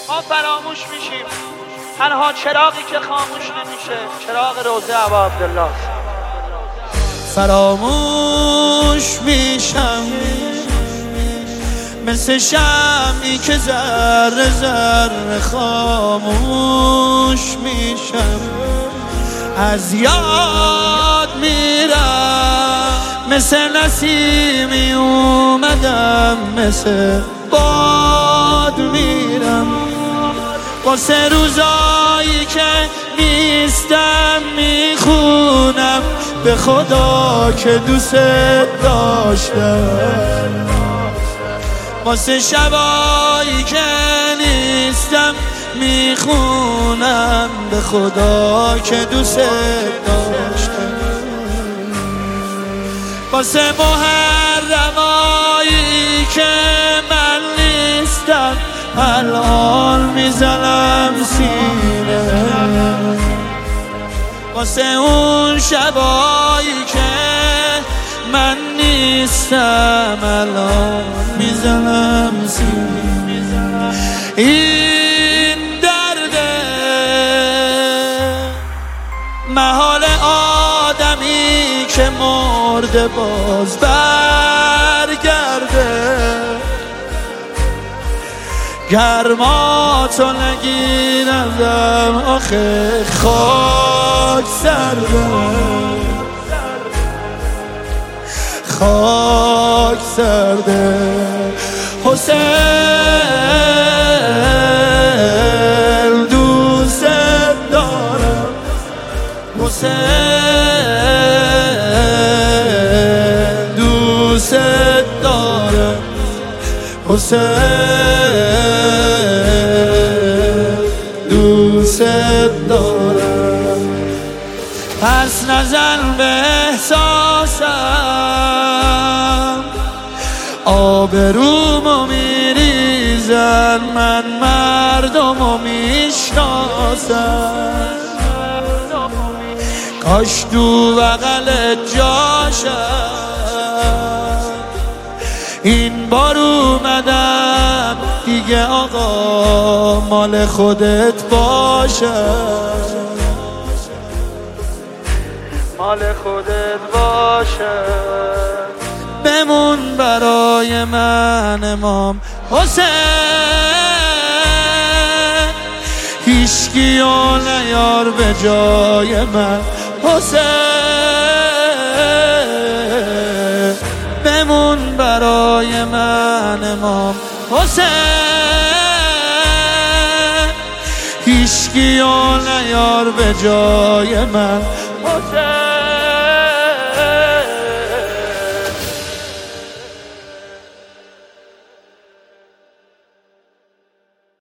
ما فراموش میشیم. تنها چراغی که خاموش نمیشه چراغ روضه ابا عبدالله. فراموش میشم مثل شمعی که ذره ذره خاموش میشم. از یاد میرم مثل نسیمی اومدم، مثل باد میرم. واسه روزایی که نیستم میخونم به خدا که دوست داشتم. واسه شبایی که نیستم میخونم به خدا که دوست داشتم. واسه محرمایی که من نیستم الان میزنم سینه. واسه اون شبایی که من نیستم الان میزنم سینه. این درده محال آدمی که مرده باز برگرده. گرماتو نگیرم آخه خاک سرده، خاک سرده. حسین دوست دارم، حسین دوست دارم، حسین دوست دارم. پس نزن به احساسم، آبرومو میریزن، من مردمو میشناسم. کاش تو بغلت جاشم، این بار اومدم دیگه آقا مال خودت باشم، مال خودت باشه. بمون برای من امام حسین. هیچکی و نیار به جای من حسین. بمون برای من امام حسین. هیچکی و نیار به جای من حسین.